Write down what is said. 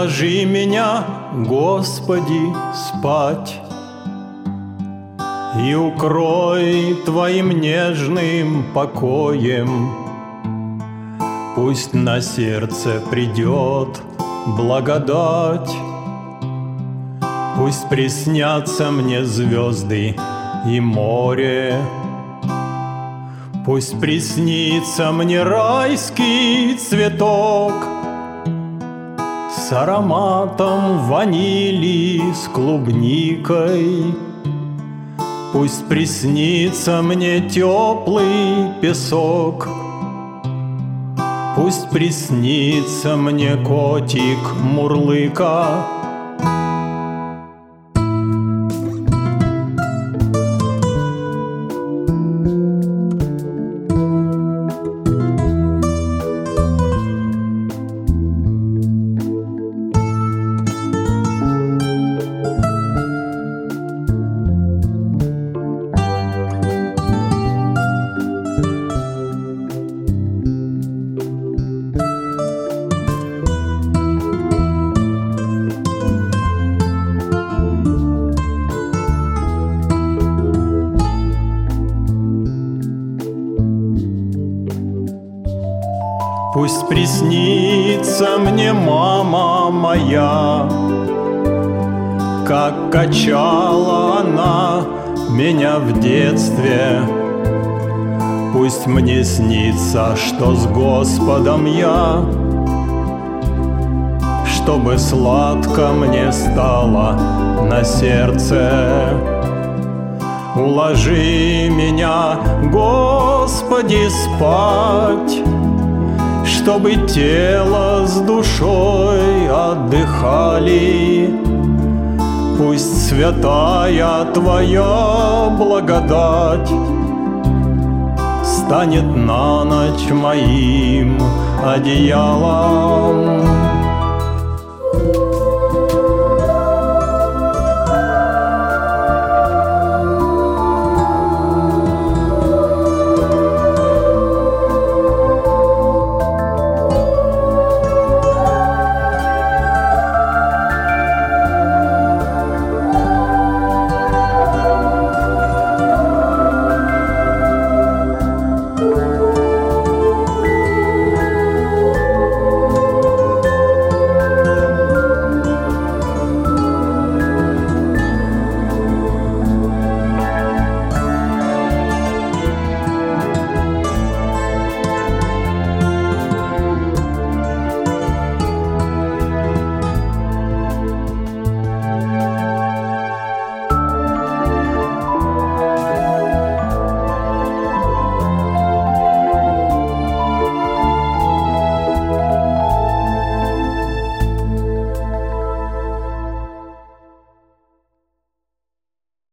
Уложи меня, Господи, спать и укрой Твоим нежным покоем. Пусть на сердце придет благодать, пусть приснятся мне звезды и море, пусть приснится мне райский цветок с ароматом ванили, с клубникой. Пусть приснится мне теплый песок, пусть приснится мне котик Мурлыка. Пусть приснится мне мама моя, как качала она меня в детстве. Пусть мне снится, что с Господом я, чтобы сладко мне стало на сердце. Уложи меня, Господи, спать, чтобы тело с душой отдыхали. Пусть святая Твоя благодать станет на ночь моим одеялом.